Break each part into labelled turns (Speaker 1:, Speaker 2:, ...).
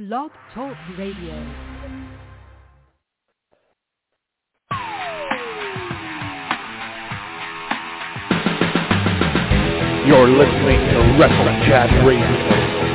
Speaker 1: Blog Talk Radio.
Speaker 2: You're listening to Wrestle Chat Radio.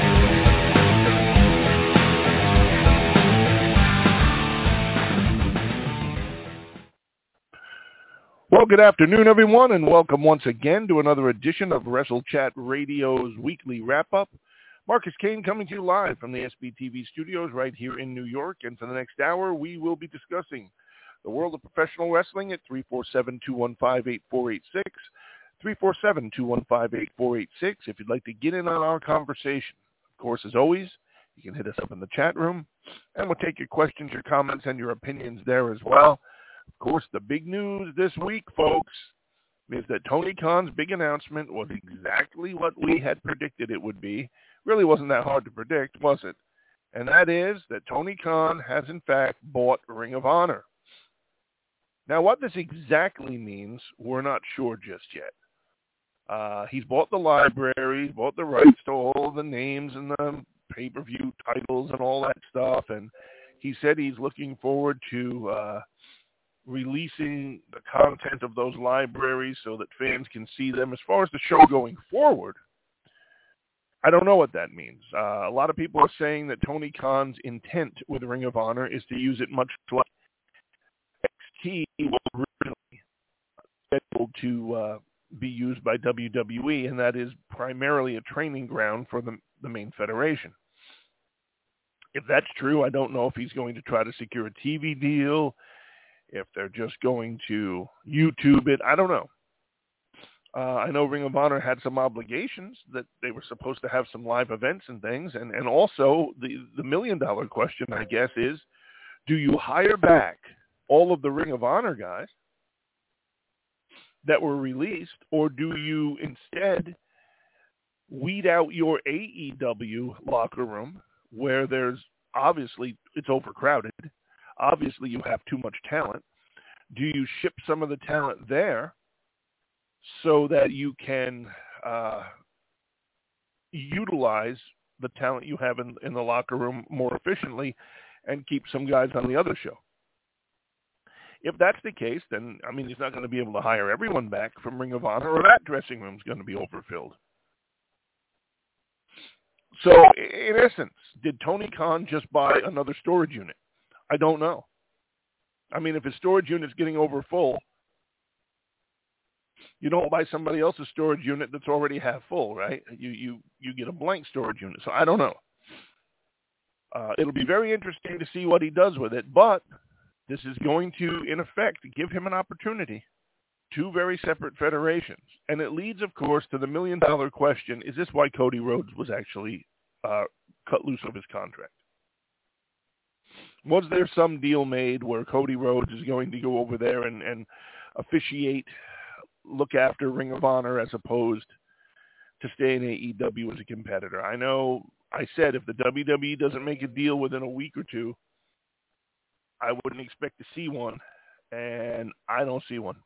Speaker 2: Well, good afternoon, everyone, and welcome once again to another edition of Wrestle Chat Radio's weekly wrap-up. Marcus Kane coming to you live from the SBTV studios right here in New York, and for the next hour, we will be discussing the world of professional wrestling at 347-215-8486, 347-215-8486, if you'd like to get in on our conversation. Of course, as always, you can hit us up in the chat room, and we'll take your questions, your comments, and your opinions there as well. Of course, the big news this week, folks, is that Tony Khan's big announcement was exactly what we had predicted it would be. Really wasn't that hard to predict, was it? And that is that Tony Khan has, in fact, bought Ring of Honor. Now, what this exactly means, we're not sure just yet. He's bought the library, bought the rights to all the names and the pay-per-view titles and all that stuff, and he said he's looking forward to releasing the content of those libraries so that fans can see them. As far as the show going forward, I don't know what that means. A lot of people are saying that Tony Khan's intent with Ring of Honor is to use it much like NXT was originally scheduled to be used by WWE, and that is primarily a training ground for the main federation. If that's true, I don't know if he's going to try to secure a TV deal, if they're just going to YouTube it. I don't know. I know Ring of Honor had some obligations that they were supposed to have some live events and things. And also the million-dollar question, I guess, is, do you hire back all of the Ring of Honor guys that were released, or do you instead weed out your AEW locker room where there's obviously it's overcrowded? Obviously, you have too much talent. Do you ship some of the talent there so that you can utilize the talent you have in the locker room more efficiently and keep some guys on the other show? If that's the case, then, I mean, he's not going to be able to hire everyone back from Ring of Honor, or that dressing room's going to be overfilled. So, in essence, did Tony Khan just buy another storage unit? I don't know. I mean, if his storage unit's getting over full, you don't buy somebody else's storage unit that's already half full, right? You get a blank storage unit. So I don't know. It'll be very interesting to see what he does with it, but this is going to, in effect, give him an opportunity. Two very separate federations. And it leads, of course, to the million-dollar question, is this why Cody Rhodes was actually cut loose of his contract? Was there some deal made where Cody Rhodes is going to go over there and officiate, look after Ring of Honor as opposed to stay in AEW as a competitor? I know I said if the WWE doesn't make a deal within a week or two, I wouldn't expect to see one, and I don't see one.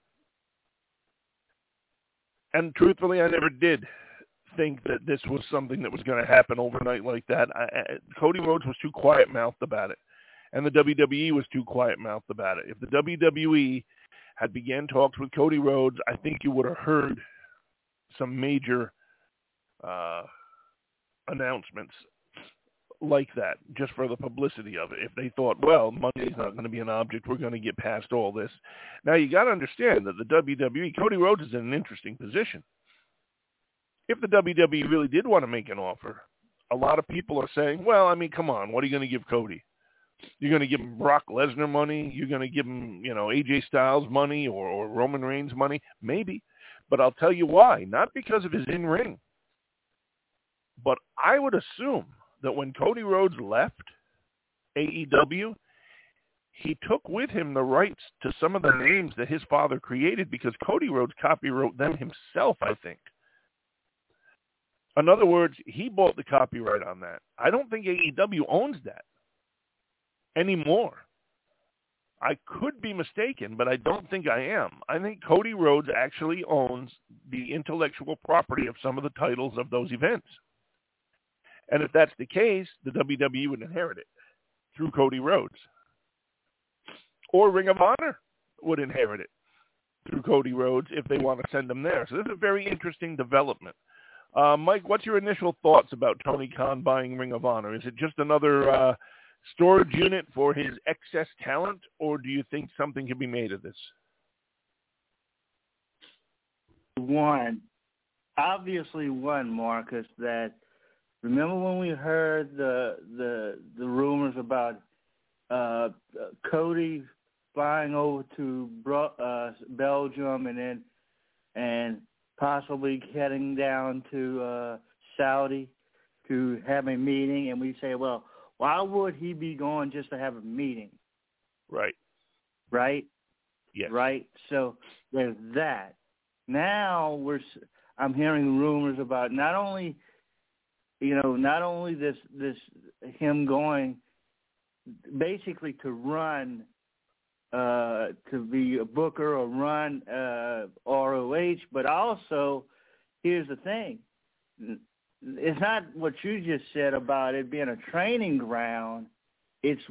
Speaker 2: And truthfully, I never did think that this was something that was going to happen overnight like that. Cody Rhodes was too quiet-mouthed about it. And the WWE was too quiet-mouthed about it. If the WWE had began talks with Cody Rhodes, I think you would have heard some major announcements like that, just for the publicity of it. If they thought, well, Monday's not going to be an object, we're going to get past all this. Now, you got to understand that the WWE, Cody Rhodes is in an interesting position. If the WWE really did want to make an offer, a lot of people are saying, well, I mean, come on, what are you going to give Cody? You're going to give him Brock Lesnar money? You're going to give him, AJ Styles money or Roman Reigns money? Maybe. But I'll tell you why. Not because of his in-ring. But I would assume that when Cody Rhodes left AEW, he took with him the rights to some of the names that his father created because Cody Rhodes copywrote them himself, I think. In other words, he bought the copyright on that. I don't think AEW owns that anymore. I could be mistaken, but I don't think I am. I think Cody Rhodes actually owns the intellectual property of some of the titles of those events. And if that's the case, the WWE would inherit it through Cody Rhodes. Or Ring of Honor would inherit it through Cody Rhodes if they want to send him there. So this is a very interesting development. Mike, what's your initial thoughts about Tony Khan buying Ring of Honor? Is it just another storage unit for his excess talent, or do you think something can be made of this?
Speaker 1: Obviously, Marcus, that remember when we heard the rumors about Cody flying over to Belgium and possibly heading down to Saudi to have a meeting, and we say, well, why would he be going just to have a meeting?
Speaker 2: Right.
Speaker 1: Right?
Speaker 2: Yes.
Speaker 1: Right? So there's that. Now I'm hearing rumors about not only this him going basically to run to be a booker or run ROH, but also here's the thing. It's not what you just said about it being a training ground. It's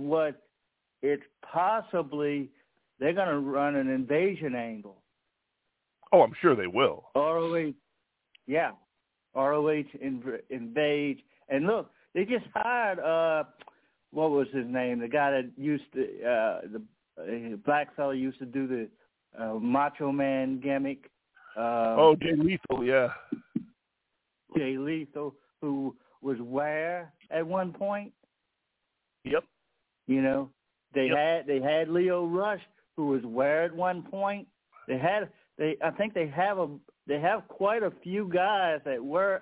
Speaker 1: possibly they're going to run an invasion angle.
Speaker 2: Oh, I'm sure they will.
Speaker 1: ROH, yeah. ROH invade. And look, they just hired, what was his name? The guy that used to, the black fella used to do the Macho Man gimmick.
Speaker 2: Jay Lethal, yeah.
Speaker 1: Jay Lethal, who was where at one point?
Speaker 2: Yep.
Speaker 1: You know, they had Leo Rush, who was where at one point. I think they have quite a few guys that were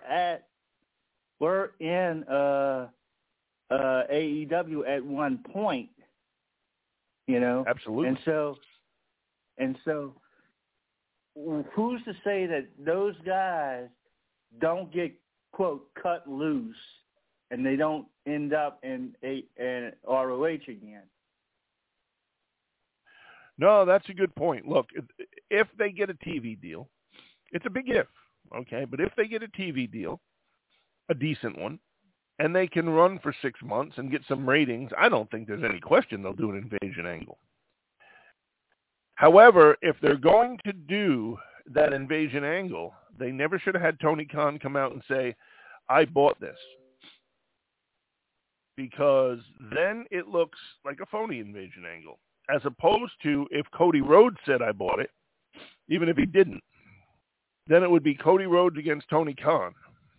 Speaker 1: in AEW at one point. You know,
Speaker 2: absolutely.
Speaker 1: And so, who's to say that those guys don't get quote cut loose and they don't end up in ROH again?
Speaker 2: No, that's a good point. Look, if they get a TV deal, it's a big if, okay? But if they get a TV deal, a decent one, and they can run for 6 months and get some ratings, I don't think there's any question they'll do an invasion angle. However, if they're going to do that invasion angle, they never should have had Tony Khan come out and say, I bought this. Because then it looks like a phony invasion angle. As opposed to if Cody Rhodes said I bought it, even if he didn't, then it would be Cody Rhodes against Tony Khan.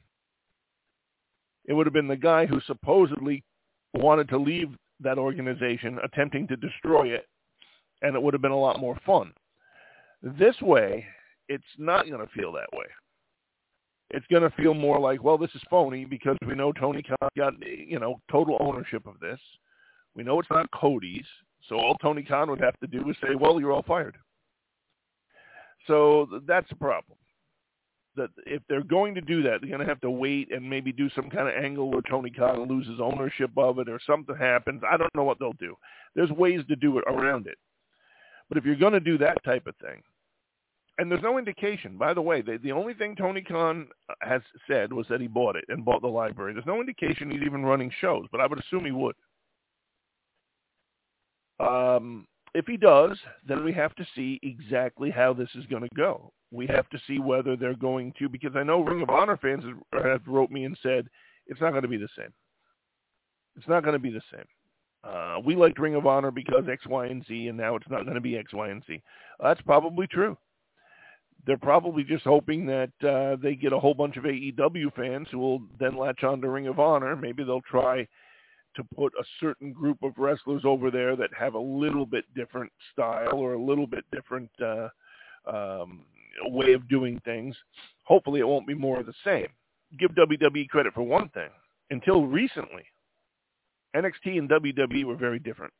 Speaker 2: It would have been the guy who supposedly wanted to leave that organization, attempting to destroy it, and it would have been a lot more fun. This way, it's not going to feel that way. It's going to feel more like, well, this is phony because we know Tony Khan got, total ownership of this. We know it's not Cody's. So all Tony Khan would have to do is say, well, you're all fired. So that's a problem. That if they're going to do that, they're going to have to wait and maybe do some kind of angle where Tony Khan loses ownership of it or something happens. I don't know what they'll do. There's ways to do it around it. But if you're going to do that type of thing, and there's no indication, by the way, the only thing Tony Khan has said was that he bought it and bought the library. There's no indication he's even running shows, but I would assume he would. If he does, then we have to see exactly how this is going to go. We have to see whether they're going to, because I know Ring of Honor fans have wrote me and said, it's not going to be the same. It's not going to be the same. We liked Ring of Honor because X, Y, and Z, and now it's not going to be X, Y, and Z. That's probably true. They're probably just hoping that they get a whole bunch of AEW fans who will then latch on to Ring of Honor. Maybe they'll try to put a certain group of wrestlers over there that have a little bit different style or a little bit different way of doing things. Hopefully it won't be more of the same. Give WWE credit for one thing. Until recently, NXT and WWE were very different.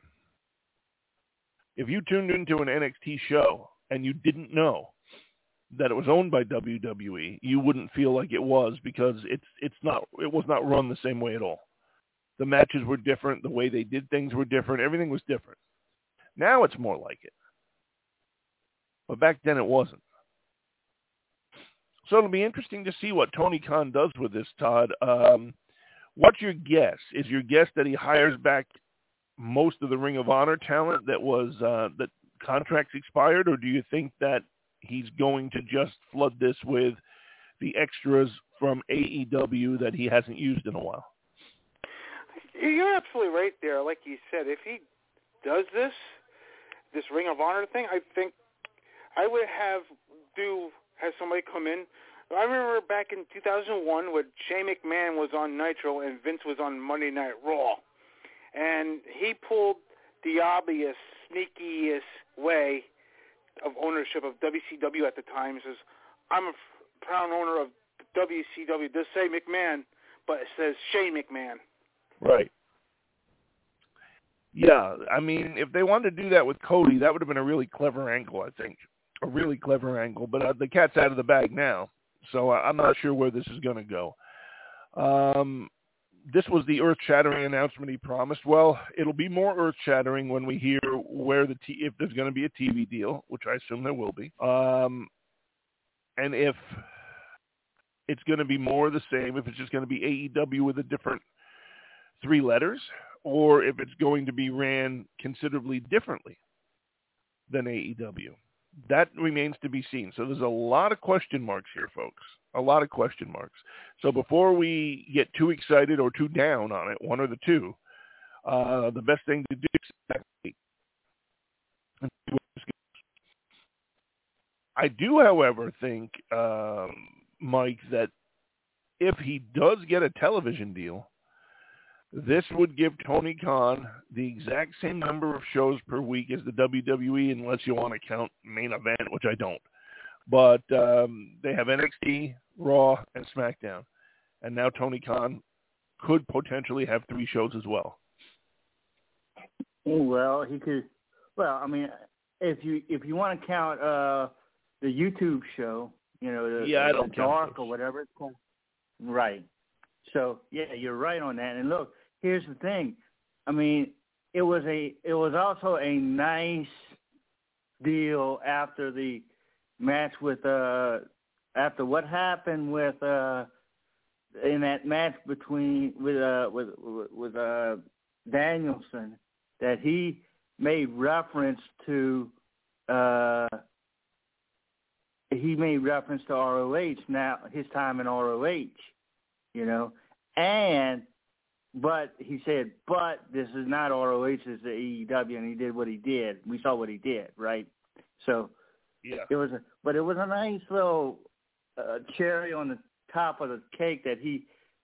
Speaker 2: If you tuned into an NXT show and you didn't know that it was owned by WWE, you wouldn't feel like it was because it was not run the same way at all. The matches were different. The way they did things were different. Everything was different. Now it's more like it. But back then it wasn't. So it'll be interesting to see what Tony Khan does with this, Todd. What's your guess? Is your guess that he hires back most of the Ring of Honor talent that was that contracts expired, or do you think that he's going to just flood this with the extras from AEW that he hasn't used in a while?
Speaker 3: You're absolutely right there. Like you said, if he does this Ring of Honor thing, I think I would have somebody come in. I remember back in 2001 when Shane McMahon was on Nitro and Vince was on Monday Night Raw. And he pulled the obvious, sneakiest way of ownership of WCW at the time. He says, I'm a proud owner of WCW. It does say McMahon, but it says Shane McMahon.
Speaker 2: Right. Yeah, I mean, if they wanted to do that with Cody, that would have been a really clever angle, I think. A really clever angle. But the cat's out of the bag now, so I'm not sure where this is going to go. This was the earth-shattering announcement he promised. Well, it'll be more earth-shattering when we hear if there's going to be a TV deal, which I assume there will be, and if it's going to be more of the same, if it's just going to be AEW with a different 3 letters, or if it's going to be ran considerably differently than AEW. That remains to be seen. So there's a lot of question marks here, folks. A lot of question marks. So before we get too excited or too down on it, one or the two, the best thing to do is wait. I do, however, think, Mike, that if he does get a television deal, this would give Tony Khan the exact same number of shows per week as the WWE, unless you want to count Main Event, which I don't. But they have NXT, Raw, and SmackDown. And now Tony Khan could potentially have 3 shows as well.
Speaker 1: Well, he could. Well, I mean, if you want to count the YouTube show, you know, the Dark or whatever it's called, right? So yeah, you're right on that. And look, here's the thing. I mean, it was also a nice deal after the match with after what happened with in that match with Danielson, that he made reference to ROH, now his time in ROH, you know, but he said, but this is not ROH, it's the AEW, and he did what he did. We saw what he did, right? So
Speaker 2: yeah,
Speaker 1: it was a nice little cherry on the top of the cake that he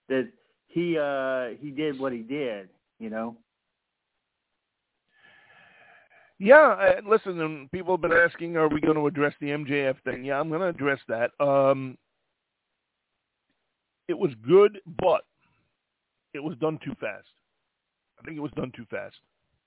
Speaker 1: did what he did, you know.
Speaker 2: Yeah, listen, people have been asking, are we going to address the MJF thing? Yeah, I'm going to address that. It was good, but it was done too fast. I think it was done too fast.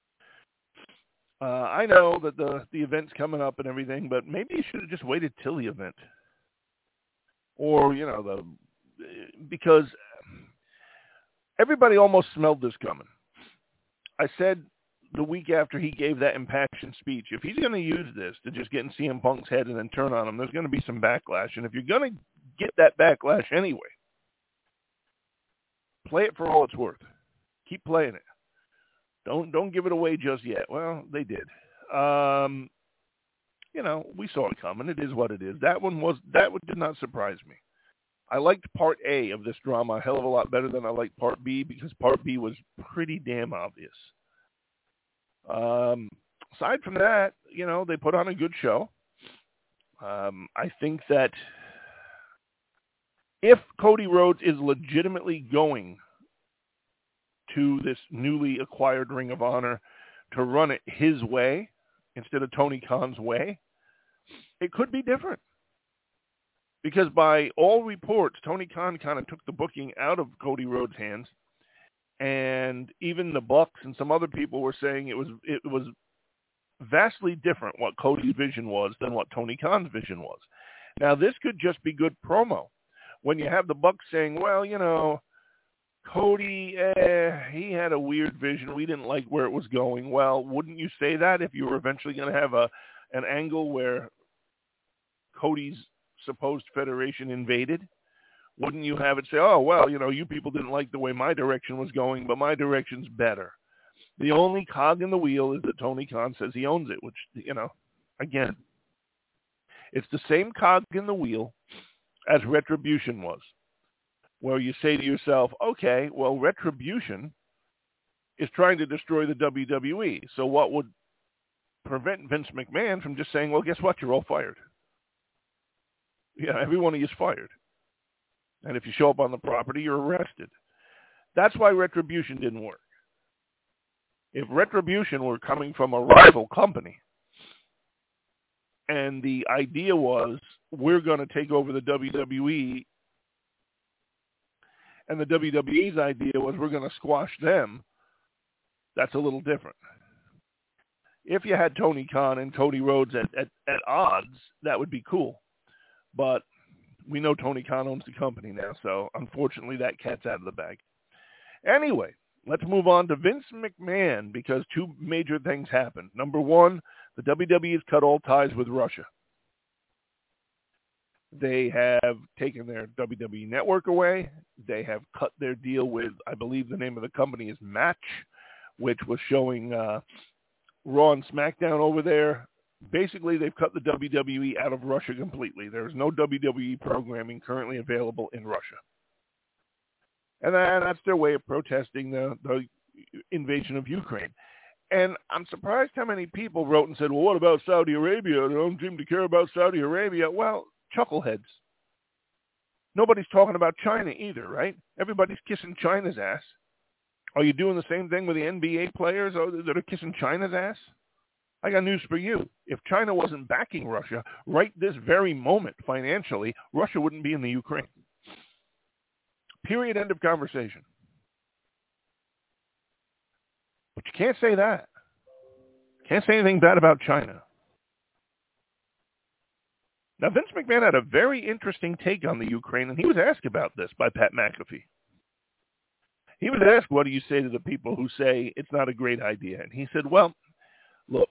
Speaker 2: I know that the event's coming up and everything, but maybe you should have just waited till the event. Or, you know, because everybody almost smelled this coming. I said the week after he gave that impassioned speech, if he's going to use this to just get in CM Punk's head and then turn on him, there's going to be some backlash. And if you're going to get that backlash anyway, play it for all it's worth. Keep playing it. Don't give it away just yet. Well, they did. You know, we saw it coming. It is what it is. That one did not surprise me. I liked part A of this drama a hell of a lot better than I liked part B, because part B was pretty damn obvious. Aside from that, you know, they put on a good show. I think that if Cody Rhodes is legitimately going to this newly acquired Ring of Honor to run it his way instead of Tony Khan's way, it could be different. Because by all reports, Tony Khan kind of took the booking out of Cody Rhodes' hands, and even the Bucks and some other people were saying it was vastly different what Cody's vision was than what Tony Khan's vision was. Now, this could just be good promo. When you have the Bucks saying, well, you know, Cody, he had a weird vision. We didn't like where it was going. Well, wouldn't you say that if you were eventually going to have an angle where Cody's supposed federation invaded? Wouldn't you have it say, oh, well, you people didn't like the way my direction was going, but my direction's better. The only cog in the wheel is that Tony Khan says he owns it, which, again, it's the same cog in the wheel as Retribution was, where you say to yourself, okay, well, Retribution is trying to destroy the WWE. So what would prevent Vince McMahon from just saying, well, guess what? You're all fired. Yeah, every one of you is fired. And if you show up on the property, you're arrested. That's why Retribution didn't work. If Retribution were coming from a rival company, and the idea was, we're going to take over the WWE, and the WWE's idea was, we're going to squash them, that's a little different. If you had Tony Khan and Cody Rhodes at odds, that would be cool. But we know Tony Khan owns the company now, so unfortunately that cat's out of the bag. Anyway, let's move on to Vince McMahon, because two major things happened. Number one, the WWE has cut all ties with Russia. They have taken their WWE network away. They have cut their deal with, I believe the name of the company is Match, which was showing Raw and SmackDown over there. Basically, they've cut the WWE out of Russia completely. There is no WWE programming currently available in Russia. And that's their way of protesting the invasion of Ukraine. And I'm surprised how many people wrote and said, well, what about Saudi Arabia? They don't seem to care about Saudi Arabia. Well, chuckleheads. Nobody's talking about China either, right? Everybody's kissing China's ass. Are you doing the same thing with the NBA players that are kissing China's ass? I got news for you. If China wasn't backing Russia right this very moment financially, Russia wouldn't be in the Ukraine. Period. End of conversation. But you can't say that. Can't say anything bad about China. Now, Vince McMahon had a very interesting take on the Ukraine, and he was asked about this by Pat McAfee. He was asked, what do you say to the people who say it's not a great idea? And he said, well, look,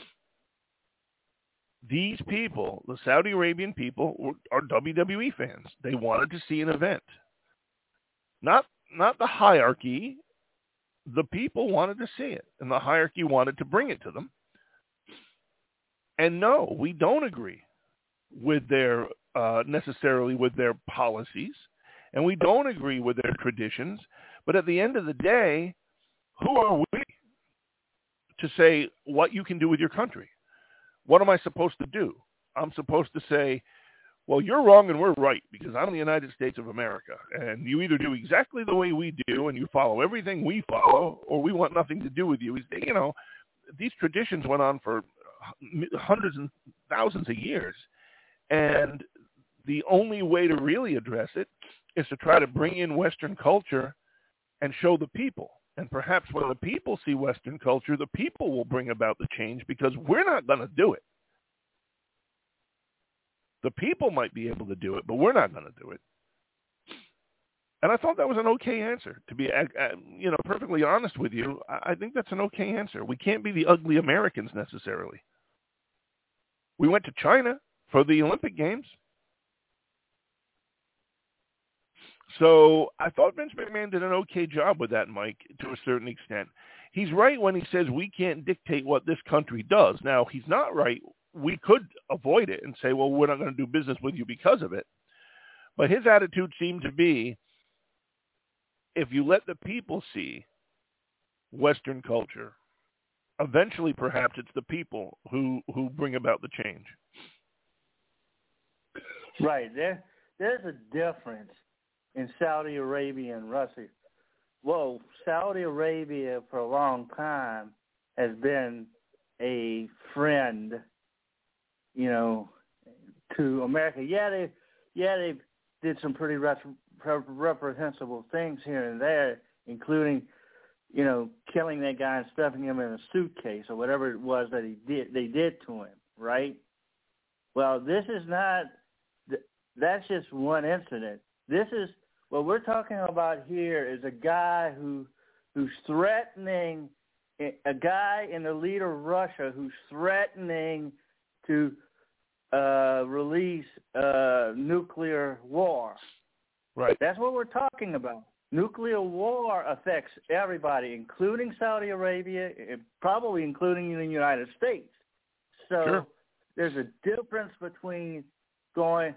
Speaker 2: these people, the Saudi Arabian people, are WWE fans. They wanted to see an event. Not the hierarchy. The people wanted to see it, and the hierarchy wanted to bring it to them. And no, we don't agree with their necessarily with their policies, and we don't agree with their traditions. But at the end of the day, who are we to say what you can do with your country? What am I supposed to do? I'm supposed to say, well, you're wrong and we're right because I'm the United States of America. And you either do exactly the way we do and you follow everything we follow, or we want nothing to do with you. These traditions went on for hundreds and thousands of years. And the only way to really address it is to try to bring in Western culture and show the people. And perhaps when the people see Western culture, the people will bring about the change because we're not going to do it. The people might be able to do it, but we're not going to do it. And I thought that was an okay answer. To be, perfectly honest with you, I think that's an okay answer. We can't be the ugly Americans necessarily. We went to China for the Olympic Games. So I thought Vince McMahon did an okay job with that, Mike, to a certain extent. He's right when he says we can't dictate what this country does. Now, he's not right. We could avoid it and say, well, we're not going to do business with you because of it. But his attitude seemed to be, if you let the people see Western culture, eventually perhaps it's the people who bring about the change.
Speaker 1: Right. There's a difference in Saudi Arabia and Russia. Well, Saudi Arabia for a long time has been a friend, to America. They did some pretty reprehensible things here and there, including, killing that guy and stuffing him in a suitcase or whatever it was that they did to him, right? Well, this is not, that's just one incident. This is, what we're talking about here is a guy who's threatening, a guy in the leader of Russia who's threatening to release nuclear war.
Speaker 2: Right.
Speaker 1: That's what we're talking about. Nuclear war affects everybody, including Saudi Arabia, probably including the United States. So
Speaker 2: Sure.
Speaker 1: there's a difference between going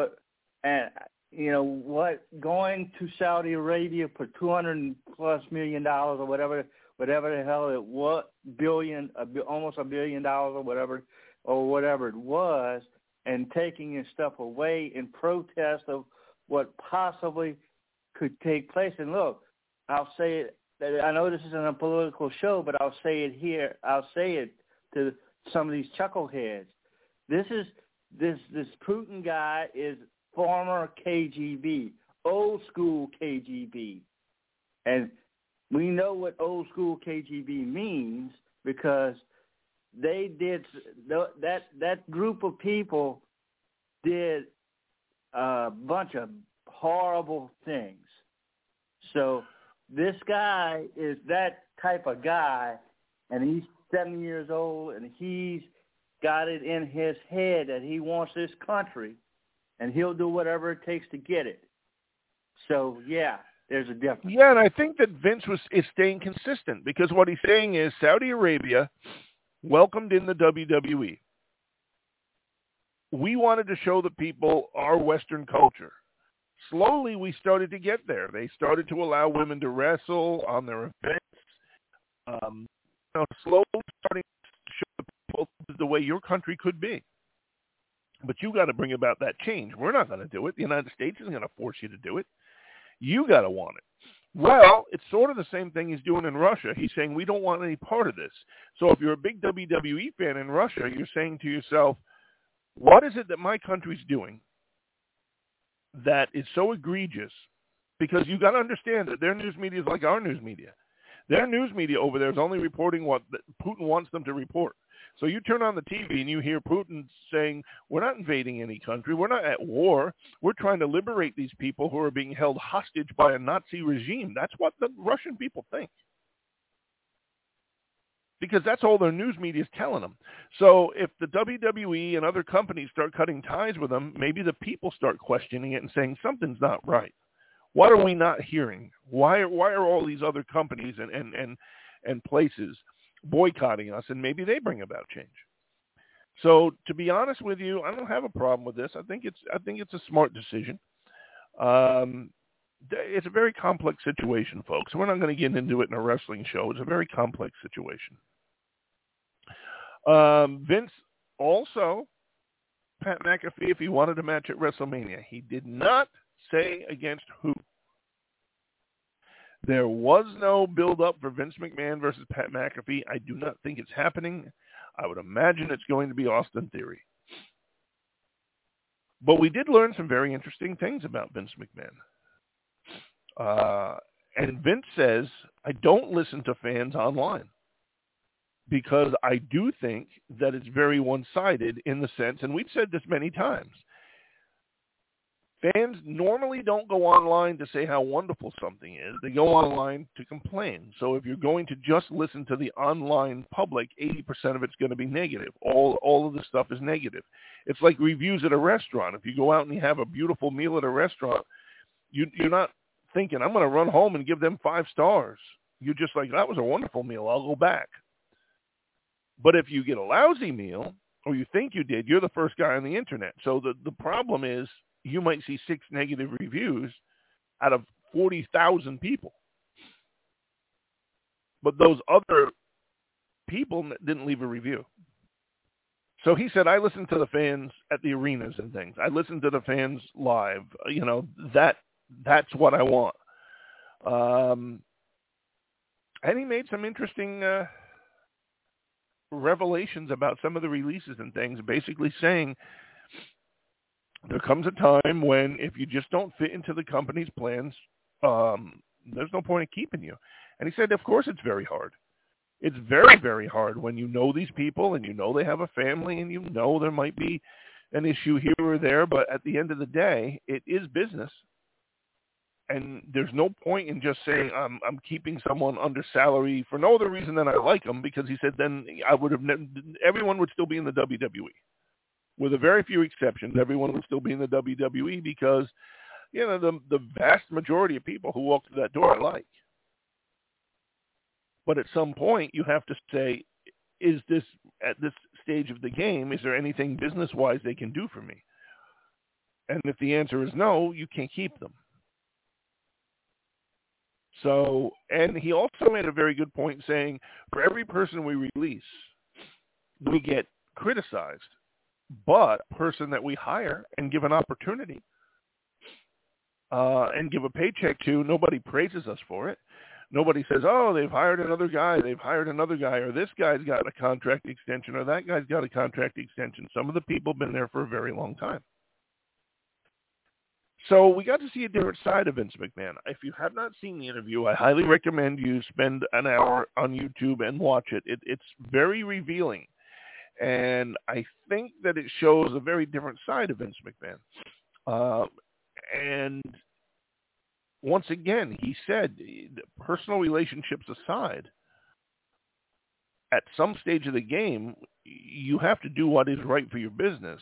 Speaker 1: going to Saudi Arabia for $200+ million or whatever the hell it was, almost $1 billion or whatever it was, and taking your stuff away in protest of what possibly could take place. And look, I'll say it. I know this isn't a political show, but I'll say it here. I'll say it to some of these chuckleheads. This Putin guy is former KGB, old school KGB, and we know what old school KGB means because they did that group of people did a bunch of horrible things. So this guy is that type of guy, and he's 7 years old, and he's got it in his head that he wants this country, and he'll do whatever it takes to get it. So, yeah, there's a difference.
Speaker 2: Yeah, and I think that Vince is staying consistent because what he's saying is Saudi Arabia welcomed in the WWE. We wanted to show the people our Western culture. Slowly, we started to get there. They started to allow women to wrestle on their events. Slowly starting to show the people the way your country could be. But you got to bring about that change. We're not going to do it. The United States isn't going to force you to do it. You got to want it. Well, it's sort of the same thing he's doing in Russia. He's saying we don't want any part of this. So if you're a big WWE fan in Russia, you're saying to yourself, what is it that my country's doing that is so egregious? Because you got to understand that their news media is like our news media. Their news media over there is only reporting what Putin wants them to report. So you turn on the TV and you hear Putin saying, we're not invading any country. We're not at war. We're trying to liberate these people who are being held hostage by a Nazi regime. That's what the Russian people think. Because that's all their news media is telling them. So if the WWE and other companies start cutting ties with them, maybe the people start questioning it and saying something's not right. What are we not hearing? Why are all these other companies and places boycotting us? And maybe they bring about change. So to be honest with you, I don't have a problem with this. I think it's a smart decision. It's a very complex situation, folks. We're not going to get into it in a wrestling show. It's a very complex situation. Vince also, Pat McAfee, if he wanted a match at WrestleMania, he did not say against who. There was no build-up for Vince McMahon versus Pat McAfee. I do not think it's happening. I would imagine it's going to be Austin Theory. But we did learn some very interesting things about Vince McMahon. And Vince says, I don't listen to fans online because I do think that it's very one-sided in the sense, and we've said this many times, fans normally don't go online to say how wonderful something is. They go online to complain. So if you're going to just listen to the online public, 80% of it's going to be negative. All of the stuff is negative. It's like reviews at a restaurant. If you go out and you have a beautiful meal at a restaurant, you're not thinking, I'm going to run home and give them 5 stars. You're just like, that was a wonderful meal. I'll go back. But if you get a lousy meal, or you think you did, you're the first guy on the internet. So the problem is, you might see 6 negative reviews out of 40,000 people. But those other people didn't leave a review. So he said, I listen to the fans at the arenas and things. I listen to the fans live. You know, that's what I want. And he made some interesting revelations about some of the releases and things, basically saying, there comes a time when if you just don't fit into the company's plans, there's no point in keeping you. And he said, of course, it's very hard. It's very, very hard when you know these people and you know they have a family and you know there might be an issue here or there. But at the end of the day, it is business. And there's no point in just saying I'm keeping someone under salary for no other reason than I like them, because he said then I would have everyone would still be in the WWE. With a very few exceptions, everyone would still be in the WWE because the vast majority of people who walk through that door I like. But at some point, you have to say, is this, at this stage of the game, is there anything business-wise they can do for me? And if the answer is no, you can't keep them. So, and he also made a very good point saying, for every person we release, we get criticized. But a person that we hire and give an opportunity and give a paycheck to, nobody praises us for it. Nobody says, oh, they've hired another guy, or this guy's got a contract extension, or that guy's got a contract extension. Some of the people have been there for a very long time. So we got to see a different side of Vince McMahon. If you have not seen the interview, I highly recommend you spend an hour on YouTube and watch it. It's very revealing. And I think that it shows a very different side of Vince McMahon. And once again, he said, personal relationships aside, at some stage of the game, you have to do what is right for your business.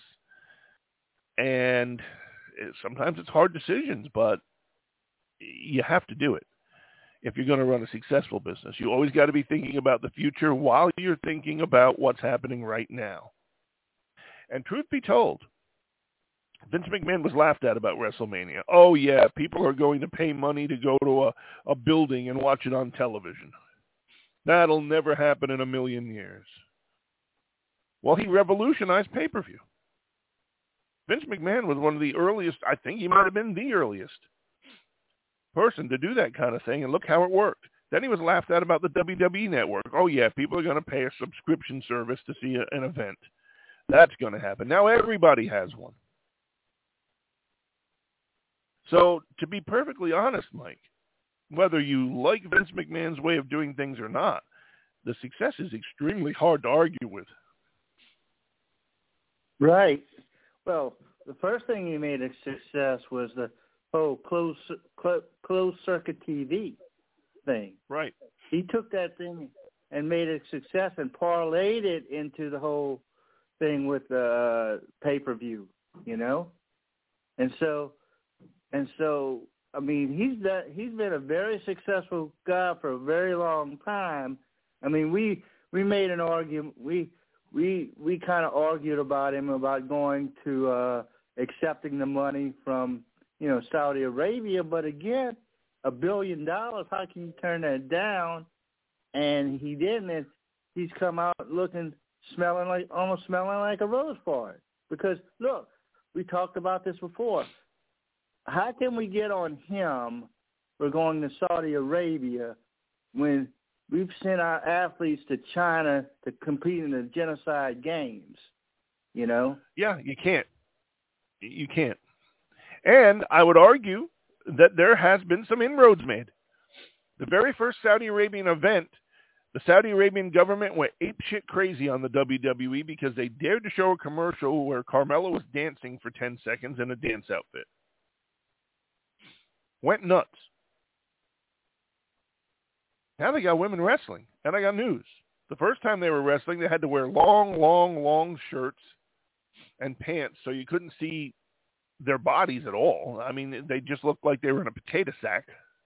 Speaker 2: And sometimes it's hard decisions, but you have to do it if you're going to run a successful business. You always got to be thinking about the future while you're thinking about what's happening right now. And truth be told, Vince McMahon was laughed at about WrestleMania. Oh, yeah, people are going to pay money to go to a building and watch it on television. That'll never happen in a million years. Well, he revolutionized pay-per-view. Vince McMahon was one of the earliest, I think he might have been the earliest person to do that kind of thing, and look how it worked. Then he was laughed at about the WWE Network. Oh, yeah, people are going to pay a subscription service to see an event. That's going to happen. Now everybody has one. So, to be perfectly honest, Mike, whether you like Vince McMahon's way of doing things or not, the success is extremely hard to argue with.
Speaker 1: Right. Well, the first thing he made a success was the whole closed circuit TV thing.
Speaker 2: Right.
Speaker 1: He took that thing and made it a success and parlayed it into the whole thing with the pay-per-view, And so, I mean, he's been a very successful guy for a very long time. I mean, we made an argument. We kind of argued about him about going to accepting the money from Saudi Arabia, but again, $1 billion. How can you turn that down? And he didn't. And he's come out almost smelling like a rose for it. Because look, we talked about this before. How can we get on him for going to Saudi Arabia when we've sent our athletes to China to compete in the genocide games, Yeah,
Speaker 2: you can't. You can't. And I would argue that there has been some inroads made. The very first Saudi Arabian event, the Saudi Arabian government went apeshit crazy on the WWE because they dared to show a commercial where Carmella was dancing for 10 seconds in a dance outfit. Went nuts. Now they got women wrestling, and I got news. The first time they were wrestling, they had to wear long shirts and pants so you couldn't see their bodies at all. I mean, they just looked like they were in a potato sack.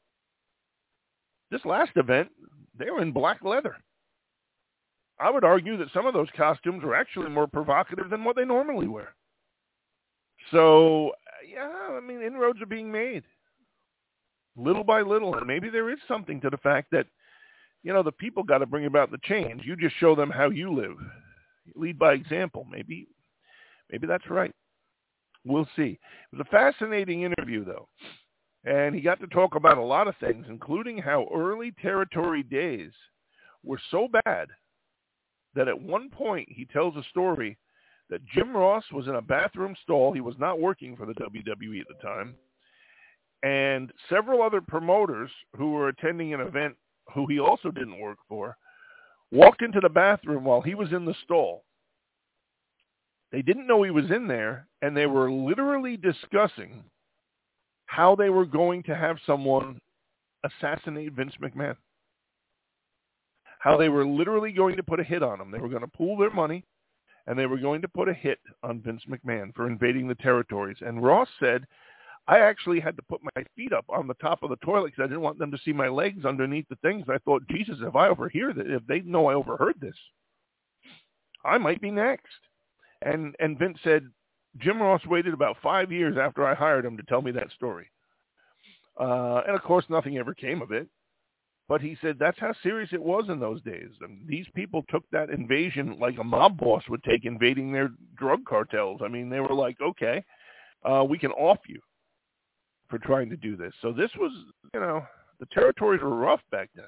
Speaker 2: This last event, they were in black leather. I would argue that some of those costumes were actually more provocative than what they normally wear. So, yeah, I mean, inroads are being made. Little by little, and maybe there is something to the fact that, the people got to bring about the change. You just show them how you live. Lead by example. Maybe that's right. We'll see. It was a fascinating interview, though, and he got to talk about a lot of things, including how early territory days were so bad that at one point he tells a story that Jim Ross was in a bathroom stall. He was not working for the WWE at the time. And several other promoters who were attending an event who he also didn't work for walked into the bathroom while he was in the stall. They didn't know he was in there, and they were literally discussing how they were going to have someone assassinate Vince McMahon. How they were literally going to put a hit on him. They were going to pool their money, and they were going to put a hit on Vince McMahon for invading the territories. And Ross said, I actually had to put my feet up on the top of the toilet because I didn't want them to see my legs underneath the things. I thought, Jesus, if I overhear that, if they know I overheard this, I might be next. And Vince said, Jim Ross waited about 5 years after I hired him to tell me that story. And, of course, nothing ever came of it. But he said that's how serious it was in those days. And these people took that invasion like a mob boss would take invading their drug cartels. I mean, they were like, okay, we can off you for trying to do this. So this was, the territories were rough back then.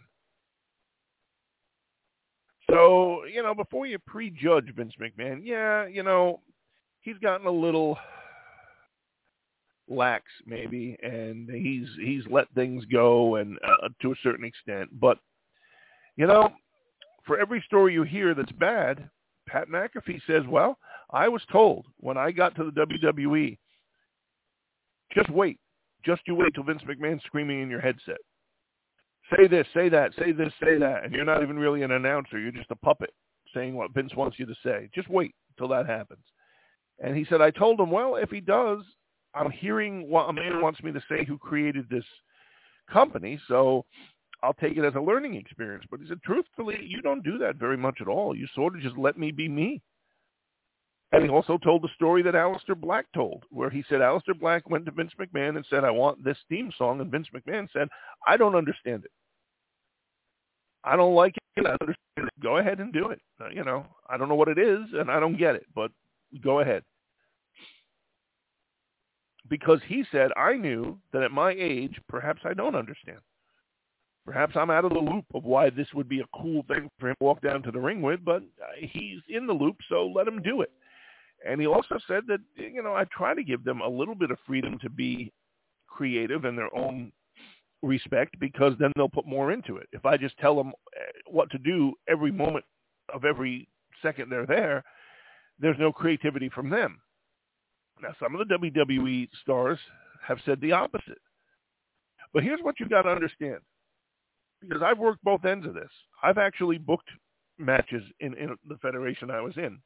Speaker 2: So, before you prejudge Vince McMahon, he's gotten a little lax maybe, and he's let things go and to a certain extent. But, for every story you hear that's bad, Pat McAfee says, well, I was told when I got to the WWE, just wait. Just you wait till Vince McMahon's screaming in your headset. Say this, say that, say this, say that. And you're not even really an announcer. You're just a puppet saying what Vince wants you to say. Just wait till that happens. And he said, I told him, well, if he does, I'm hearing what a man wants me to say who created this company, so I'll take it as a learning experience. But he said, truthfully, you don't do that very much at all. You sort of just let me be me. And he also told the story that Aleister Black told, where he said Aleister Black went to Vince McMahon and said, I want this theme song. And Vince McMahon said, I don't understand it. I don't like it. I don't understand it. Go ahead and do it. I don't know what it is, and I don't get it, but go ahead. Because he said, I knew that at my age, perhaps I don't understand. Perhaps I'm out of the loop of why this would be a cool thing for him to walk down to the ring with, but he's in the loop, so let him do it. And he also said that, I try to give them a little bit of freedom to be creative in their own respect, because then they'll put more into it. If I just tell them what to do every moment of every second they're there, there's no creativity from them. Now, some of the WWE stars have said the opposite. But here's what you've got to understand, because I've worked both ends of this. I've actually booked matches in the federation I was in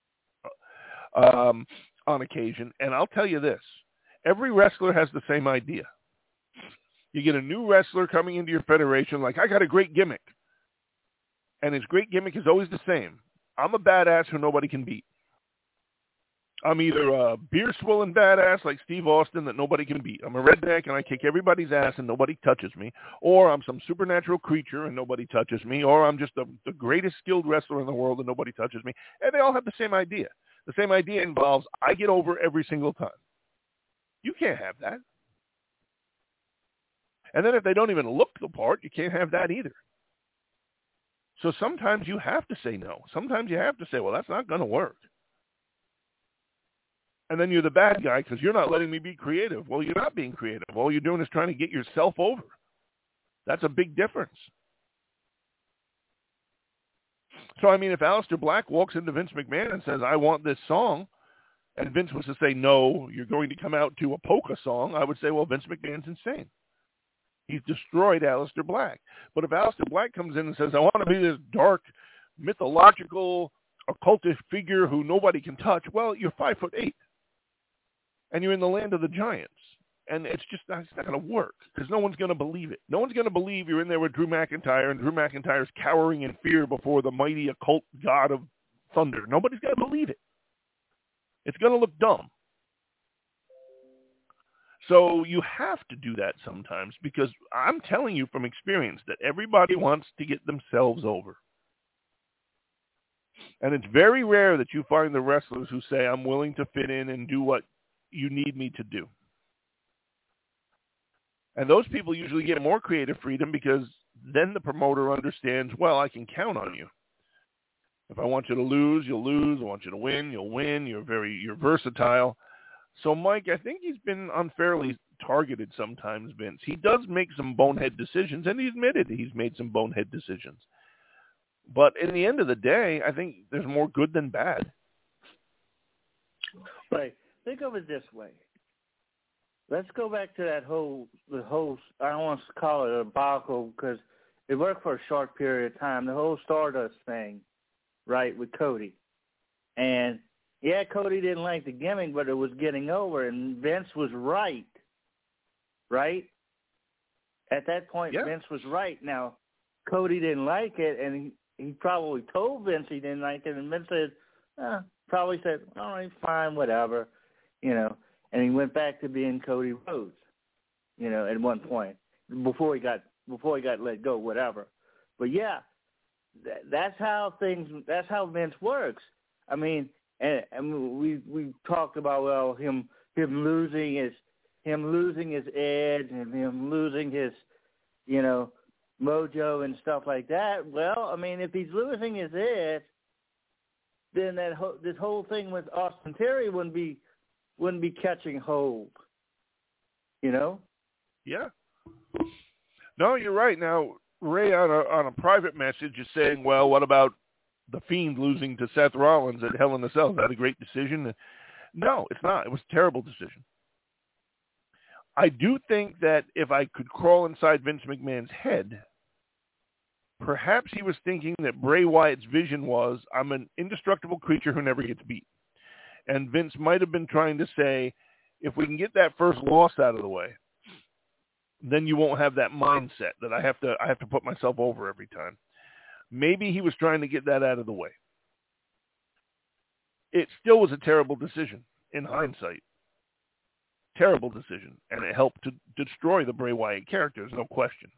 Speaker 2: on occasion, and I'll tell you this. Every wrestler has the same idea. You get a new wrestler coming into your federation like, I got a great gimmick. And his great gimmick is always the same. I'm a badass who nobody can beat. I'm either a beer-swilling badass like Steve Austin that nobody can beat. I'm a redneck and I kick everybody's ass and nobody touches me. Or I'm some supernatural creature and nobody touches me. Or I'm just the greatest skilled wrestler in the world and nobody touches me. And they all have the same idea. The same idea involves I get over every single time. You can't have that. And then if they don't even look the part, you can't have that either. So sometimes you have to say no. Sometimes you have to say, well, that's not going to work. And then you're the bad guy because you're not letting me be creative. Well, you're not being creative. All you're doing is trying to get yourself over. That's a big difference. So, I mean, if Aleister Black walks into Vince McMahon and says, I want this song, and Vince was to say, no, you're going to come out to a polka song, I would say, well, Vince McMahon's insane. He's destroyed Aleister Black. But if Aleister Black comes in and says, I want to be this dark, mythological, occultist figure who nobody can touch, well, you're 5'8", and you're in the land of the giants. And it's not going to work because no one's going to believe it. No one's going to believe you're in there with Drew McIntyre and Drew McIntyre's cowering in fear before the mighty occult god of thunder. Nobody's going to believe it. It's going to look dumb. So you have to do that sometimes because I'm telling you from experience that everybody wants to get themselves over. And it's very rare that you find the wrestlers who say, I'm willing to fit in and do what you need me to do. And those people usually get more creative freedom because then the promoter understands, well, I can count on you. If I want you to lose, you'll lose. I want you to win, you'll win. You're versatile. So, Mike, I think he's been unfairly targeted sometimes, Vince. He does make some bonehead decisions, and he admitted he's made some bonehead decisions. But in the end of the day, I think there's more good than bad.
Speaker 1: Right. Think of it this way. Let's go back to the whole, I don't want to call it a debacle because it worked for a short period of time, the whole Stardust thing, right, with Cody. And, yeah, Cody didn't like the gimmick, but it was getting over, and Vince was right. right? At that point,
Speaker 2: Yeah.
Speaker 1: Vince was right. Now, Cody didn't like it, and he probably told Vince he didn't like it, and Vince probably said, all right, fine, whatever, and he went back to being Cody Rhodes, at one point before he got let go, whatever. But yeah, that's how Vince works. I mean, and we talked about him losing his edge and him losing his mojo and stuff like that. Well, I mean, if he's losing his edge, then this whole thing with Austin Theory wouldn't be catching hold.
Speaker 2: Yeah. No, you're right. Now, Ray on a private message is saying, well, what about The Fiend losing to Seth Rollins at Hell in a Cell? Is that a great decision? No, it's not. It was a terrible decision. I do think that if I could crawl inside Vince McMahon's head, perhaps he was thinking that Bray Wyatt's vision was, I'm an indestructible creature who never gets beat. And Vince might have been trying to say, if we can get that first loss out of the way, then you won't have that mindset that I have to put myself over every time. Maybe he was trying to get that out of the way. It still was a terrible decision in hindsight. Terrible decision. And it helped to destroy the Bray Wyatt character, there's no question.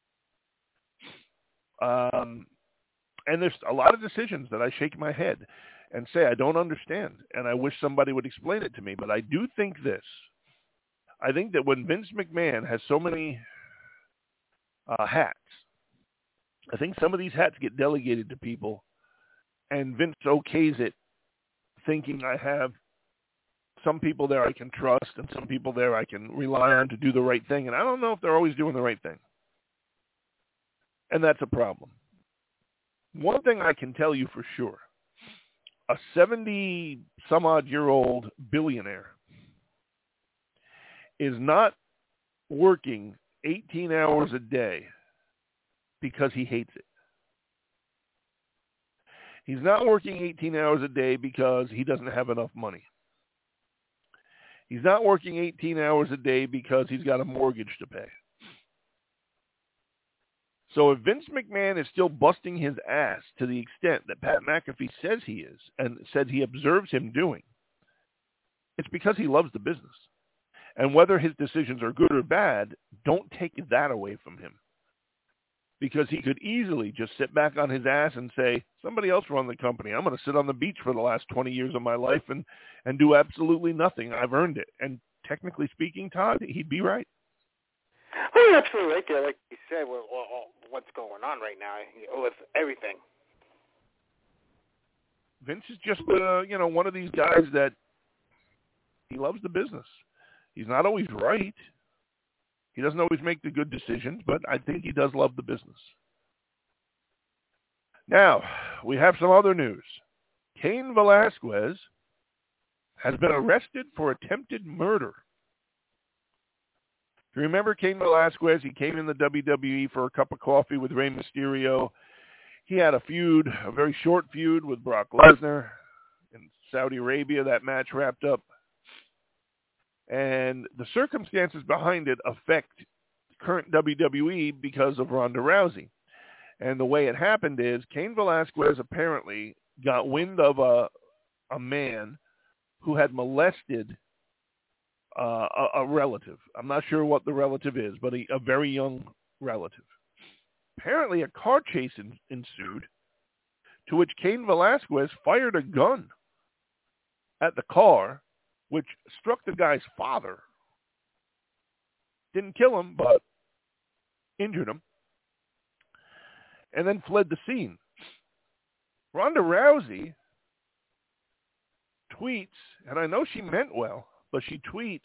Speaker 2: And there's a lot of decisions that I shake my head and say I don't understand, and I wish somebody would explain it to me. But I do think this. I think that when Vince McMahon has so many hats, I think some of these hats get delegated to people, and Vince okays it, thinking I have some people there I can trust and some people there I can rely on to do the right thing. And I don't know if they're always doing the right thing. And that's a problem. One thing I can tell you for sure, a 70-some-odd-year-old billionaire is not working 18 hours a day because he hates it. He's not working 18 hours a day because he doesn't have enough money. He's not working 18 hours a day because he's got a mortgage to pay. So if Vince McMahon is still busting his ass to the extent that Pat McAfee says he is and says he observes him doing, it's because he loves the business. And whether his decisions are good or bad, don't take that away from him. Because he could easily just sit back on his ass and say, somebody else run the company. I'm going to sit on the beach for the last 20 years of my life and do absolutely nothing. I've earned it. And technically speaking, Todd, he'd be right.
Speaker 3: Oh, you're absolutely right there. Like you said, what's going on right now with everything.
Speaker 2: Vince is just, one of these guys that he loves the business. He's not always right. He doesn't always make the good decisions, but I think he does love the business. Now, we have some other news. Cain Velasquez has been arrested for attempted murder. If you remember Cain Velasquez, he came in the WWE for a cup of coffee with Rey Mysterio. He had a very short feud with Brock Lesnar in Saudi Arabia. That match wrapped up. And the circumstances behind it affect current WWE because of Ronda Rousey. And the way it happened is Cain Velasquez apparently got wind of a man who had molested a relative. I'm not sure what the relative is, but a very young relative. Apparently a car chase ensued, to which Cain Velasquez fired a gun at the car, which struck the guy's father. Didn't kill him, but injured him. And then fled the scene. Ronda Rousey tweets, and I know she meant well, but she tweets,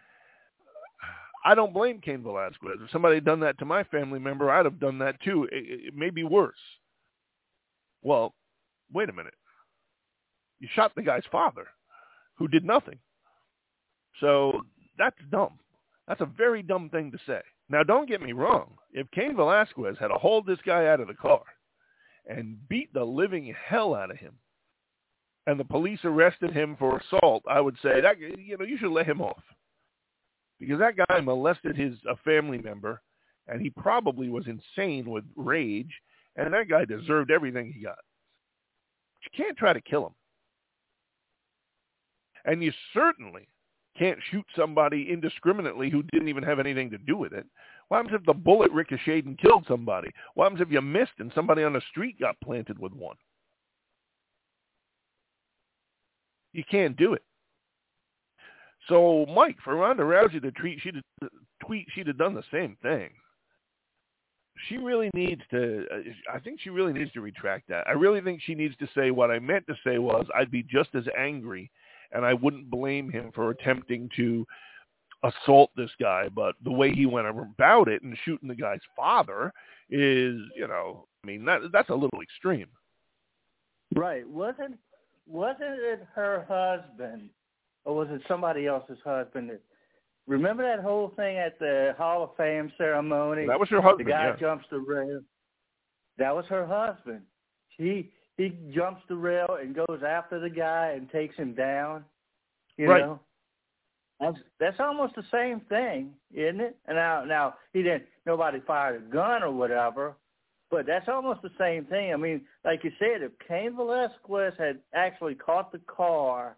Speaker 2: I don't blame Cain Velasquez. If somebody had done that to my family member, I'd have done that too. It may be worse. Well, wait a minute. You shot the guy's father, who did nothing. So that's dumb. That's a very dumb thing to say. Now, don't get me wrong. If Cain Velasquez had hauled this guy out of the car and beat the living hell out of him, and the police arrested him for assault, I would say that you should let him off. because that guy molested a family member, and he probably was insane with rage, and that guy deserved everything he got. You can't try to kill him. And you certainly can't shoot somebody indiscriminately who didn't even have anything to do with it. What happens if the bullet ricocheted and killed somebody? What happens if you missed and somebody on the street got planted with one? You can't do it. So, Mike, for Ronda Rousey to tweet, she'd have done the same thing. She really needs to, I think she really needs to retract that. I really think she needs to say what I meant to say was I'd be just as angry and I wouldn't blame him for attempting to assault this guy. But the way he went about it and shooting the guy's father is, that's a little extreme.
Speaker 1: Right. Wasn't it her husband, or was it somebody else's husband? Remember that whole thing at the Hall of Fame ceremony?
Speaker 2: That was her husband.
Speaker 1: The guy
Speaker 2: yeah.
Speaker 1: jumps the rail. That was her husband. He jumps the rail and goes after the guy and takes him down. You
Speaker 2: right.
Speaker 1: know, that's almost the same thing, isn't it? And now nobody fired a gun or whatever, but that's almost the same thing. I mean, like you said, if Cain Velasquez had actually caught the car,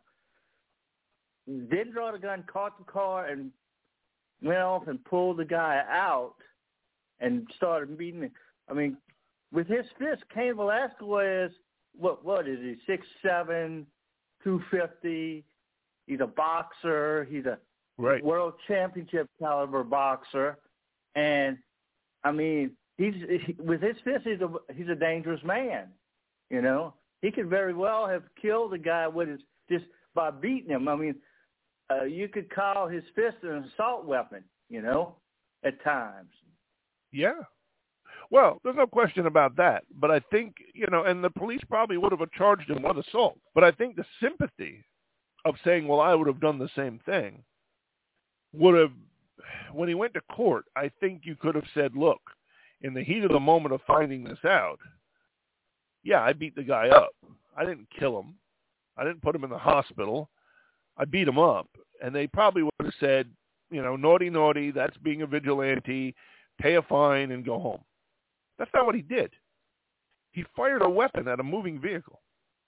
Speaker 1: didn't draw the gun, caught the car, and went off and pulled the guy out and started beating him. I mean, with his fist, Cain Velasquez, what is he, 6'7", 250. He's a boxer. He's a
Speaker 2: right.
Speaker 1: world championship caliber boxer. And, I mean, with his fist, he's a dangerous man, you know. He could very well have killed the guy just by beating him. I mean, you could call his fist an assault weapon, you know, at times.
Speaker 2: Yeah. Well, there's no question about that. But I think, and the police probably would have charged him with assault. But I think the sympathy of saying, well, I would have done the same thing, would have, when he went to court, I think you could have said, look, in the heat of the moment of finding this out, yeah, I beat the guy up. I didn't kill him. I didn't put him in the hospital. I beat him up. And they probably would have said, naughty, that's being a vigilante, pay a fine and go home. That's not what he did. He fired a weapon at a moving vehicle.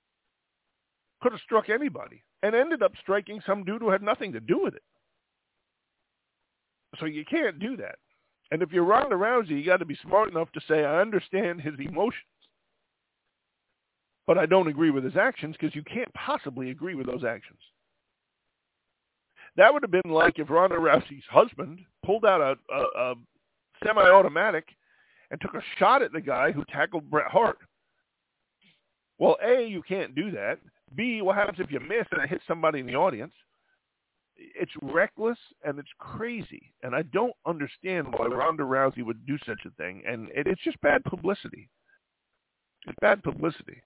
Speaker 2: Could have struck anybody and ended up striking some dude who had nothing to do with it. So you can't do that. And if you're Ronda Rousey, you got to be smart enough to say, I understand his emotions, but I don't agree with his actions, because you can't possibly agree with those actions. That would have been like if Ronda Rousey's husband pulled out a semi-automatic and took a shot at the guy who tackled Bret Hart. Well, A, you can't do that. B, what happens if you miss and it hits somebody in the audience? It's reckless and it's crazy. And I don't understand why Ronda Rousey would do such a thing. And it's just bad publicity. It's bad publicity.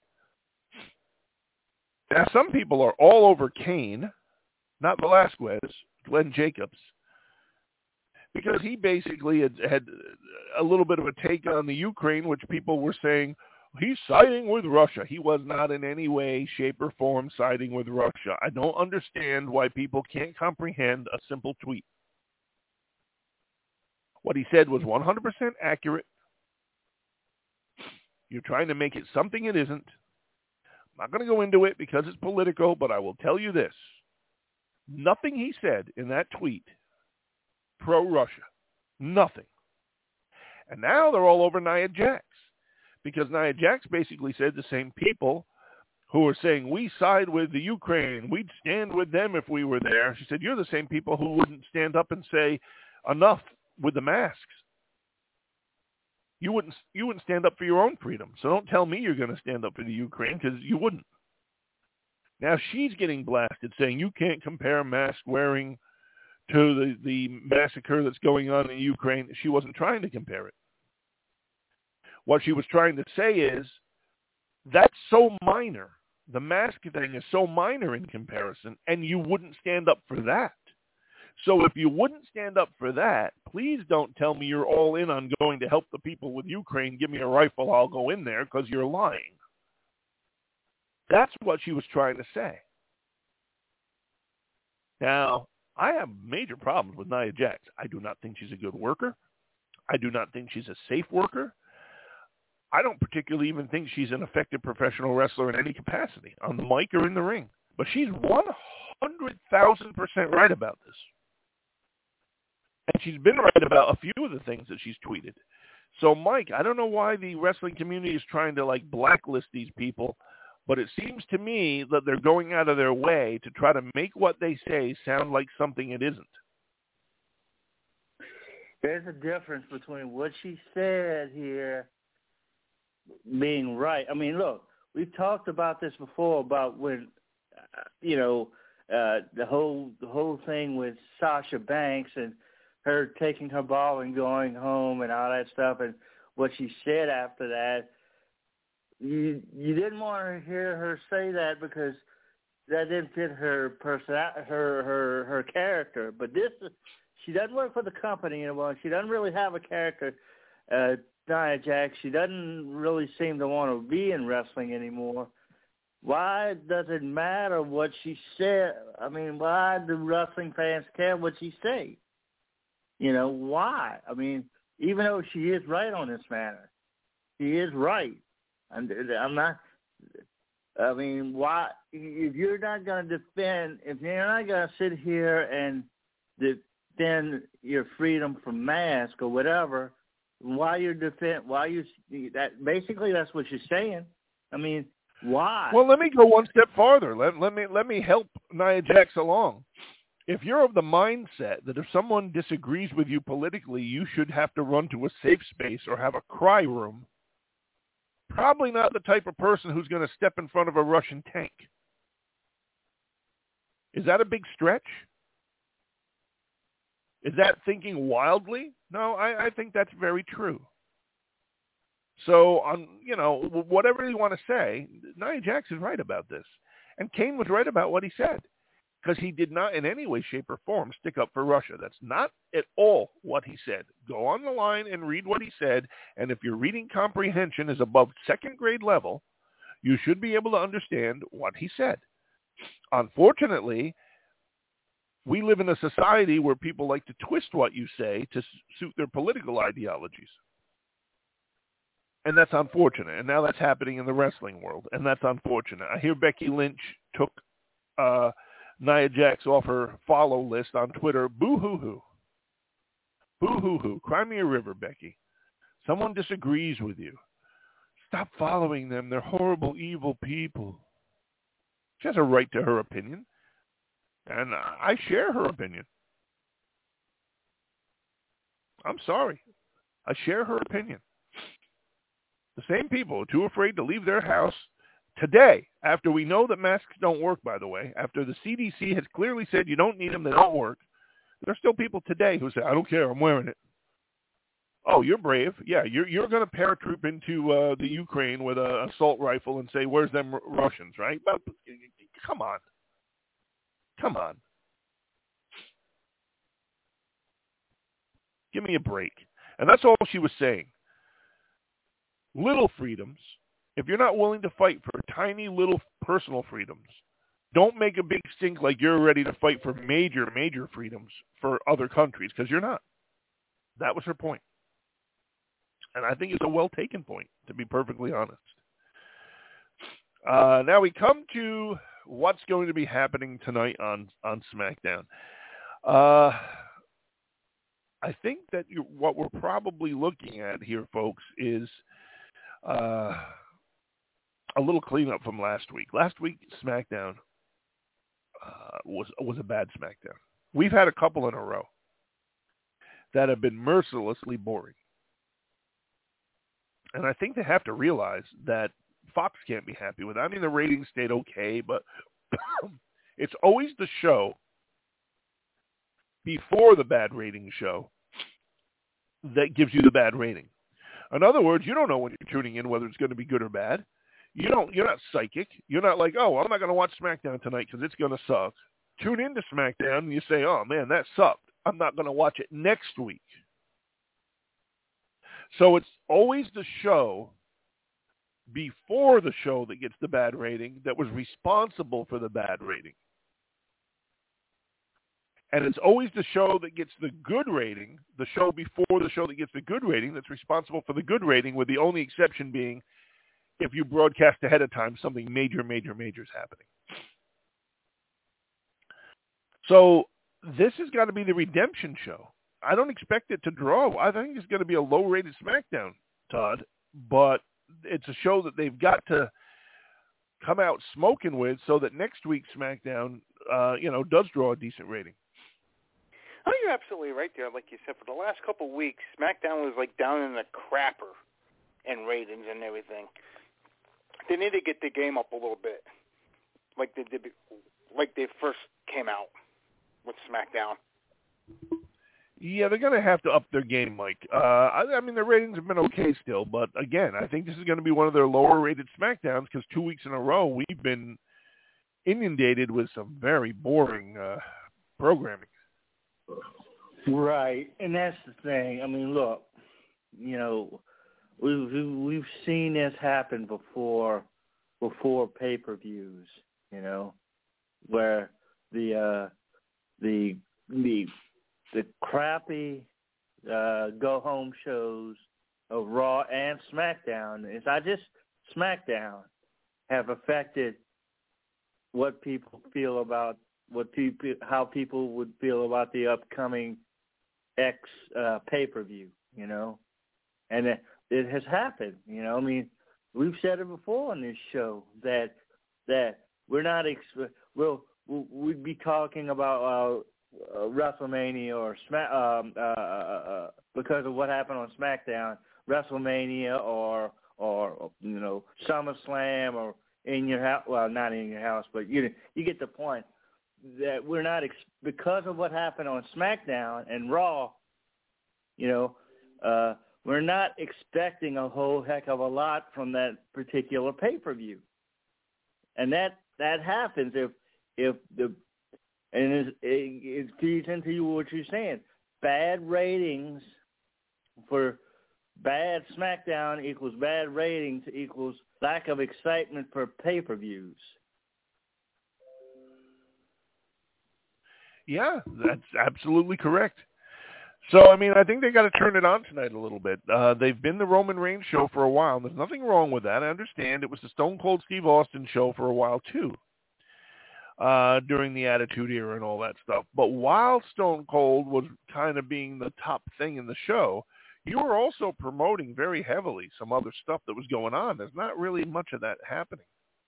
Speaker 2: Now, some people are all over Cain, not Velasquez, Glenn Jacobs, because he basically had a little bit of a take on the Ukraine, which people were saying, he's siding with Russia. He was not in any way, shape, or form siding with Russia. I don't understand why people can't comprehend a simple tweet. What he said was 100% accurate. You're trying to make it something it isn't. I'm not going to go into it because it's political, but I will tell you this. Nothing he said in that tweet pro-Russia. Nothing. And now they're all over Nia Jax, because Nia Jax basically said the same people who are saying, we side with the Ukraine, we'd stand with them if we were there. She said, you're the same people who wouldn't stand up and say, enough with the masks. You wouldn't stand up for your own freedom. So don't tell me you're going to stand up for the Ukraine, because you wouldn't. Now she's getting blasted, saying you can't compare mask wearing to the massacre that's going on in Ukraine. She wasn't trying to compare it. What she was trying to say is, that's so minor. The mask thing is so minor in comparison, and you wouldn't stand up for that. So if you wouldn't stand up for that, please don't tell me you're all in on going to help the people with Ukraine. Give me a rifle, I'll go in there, because you're lying. That's what she was trying to say. Now, I have major problems with Nia Jax. I do not think she's a good worker. I do not think she's a safe worker. I don't particularly even think she's an effective professional wrestler in any capacity, on the mic or in the ring. But she's 100,000% right about this. And she's been right about a few of the things that she's tweeted. So, Mike, I don't know why the wrestling community is trying to, blacklist these people, but it seems to me that they're going out of their way to try to make what they say sound like something it isn't.
Speaker 1: There's a difference between what she said here being right. I mean, look, we've talked about this before about when, the whole thing with Sasha Banks and her taking her ball and going home and all that stuff, and what she said after that. You didn't want to hear her say that because that didn't fit her her character. But she doesn't work for the company anymore. She doesn't really have a character. Nia Jax, she doesn't really seem to want to be in wrestling anymore. Why does it matter what she said? I mean, why do wrestling fans care what she say? Why? I mean, even though she is right on this matter, she is right. I'm not. I mean, why? If you're not going to defend, if you're not going to sit here and defend your freedom from mask or whatever, why that? Basically, that's what you're saying. I mean, why?
Speaker 2: Well, let me go one step farther. Let me help Nia Jax along. If you're of the mindset that if someone disagrees with you politically, you should have to run to a safe space or have a cry room, probably not the type of person who's going to step in front of a Russian tank. Is that a big stretch? Is that thinking wildly? No, I think that's very true. So, whatever you want to say, Nia Jax is right about this. And Kane was right about what he said. Because he did not in any way, shape, or form stick up for Russia. That's not at all what he said. Go on the line and read what he said, and if your reading comprehension is above second grade level, you should be able to understand what he said. Unfortunately, we live in a society where people like to twist what you say to suit their political ideologies. And that's unfortunate. And now that's happening in the wrestling world, and that's unfortunate. I hear Becky Lynch took Nia Jax off her follow list on Twitter. Boo-hoo-hoo. Boo-hoo-hoo. Cry me a river, Becky. Someone disagrees with you. Stop following them. They're horrible, evil people. She has a right to her opinion. And I share her opinion. I'm sorry. I share her opinion. The same people are too afraid to leave their house today, after we know that masks don't work, by the way, after the CDC has clearly said you don't need them, they don't work, there are still people today who say, I don't care, I'm wearing it. Oh, you're brave. Yeah, you're going to paratroop into the Ukraine with an assault rifle and say, where's them Russians, right? But, come on. Come on. Give me a break. And that's all she was saying. Little freedoms. If you're not willing to fight for tiny little personal freedoms, don't make a big stink like you're ready to fight for major, major freedoms for other countries, because you're not. That was her point. And I think it's a well-taken point, to be perfectly honest. Now we come to what's going to be happening tonight on SmackDown. I think that what we're probably looking at here, folks, is a little cleanup from last week. Last week, SmackDown was a bad SmackDown. We've had a couple in a row that have been mercilessly boring. And I think they have to realize that Fox can't be happy with it. I mean, the ratings stayed okay, but it's always the show before the bad rating show that gives you the bad rating. In other words, you don't know when you're tuning in whether it's going to be good or bad. You're not psychic. You're not like, oh, I'm not going to watch SmackDown tonight because it's going to suck. Tune into SmackDown and you say, oh, man, that sucked. I'm not going to watch it next week. So it's always the show before the show that gets the bad rating that was responsible for the bad rating. And it's always the show that gets the good rating, the show before the show that gets the good rating, that's responsible for the good rating, with the only exception being if you broadcast ahead of time something major is happening. So this has got to be the redemption show. I don't expect it to draw. I think it's going to be a low-rated SmackDown, Todd, but it's a show that they've got to come out smoking with so that next week's SmackDown, does draw a decent rating.
Speaker 3: Oh, you're absolutely right there. Like you said, for the last couple of weeks, SmackDown was like down in the crapper in ratings and everything. They need to get the game up a little bit, like they did, like they first came out with SmackDown.
Speaker 2: Yeah, they're going to have to up their game, Mike. I mean, their ratings have been okay still, but again, I think this is going to be one of their lower-rated SmackDowns because 2 weeks in a row we've been inundated with some very boring programming.
Speaker 1: Right, and that's the thing. I mean, look, we've seen this happen before pay-per-views. Where the crappy go-home shows of Raw and SmackDown, it's not just SmackDown, have affected what people feel about how people would feel about the upcoming X pay-per-view, and it has happened. I mean, we've said it before on this show that we're not we'd be talking about WrestleMania or because of what happened on SmackDown, WrestleMania or SummerSlam or in your house. Well, not in your house, but you get the point. That we're not because of what happened on SmackDown and Raw. We're not expecting a whole heck of a lot from that particular pay-per-view, and that happens if it feeds into what you're saying. Bad ratings for bad SmackDown equals bad ratings equals lack of excitement for pay-per-views.
Speaker 2: Yeah, that's absolutely correct. So, I mean, I think they got to turn it on tonight a little bit. They've been the Roman Reigns show for a while. There's nothing wrong with that. I understand it was the Stone Cold Steve Austin show for a while, too, during the Attitude Era and all that stuff. But while Stone Cold was kind of being the top thing in the show, you were also promoting very heavily some other stuff that was going on. There's not really much of that happening.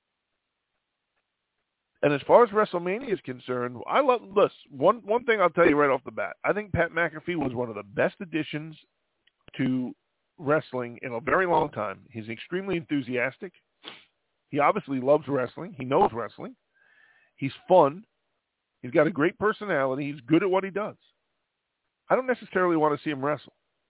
Speaker 2: And as far as WrestleMania is concerned, I love this. One thing I'll tell you right off the bat. I think Pat McAfee was one of the best additions to wrestling in a very long time. He's extremely enthusiastic. He obviously loves wrestling. He knows wrestling. He's fun. He's got a great personality. He's good at what he does. I don't necessarily want to see him wrestle.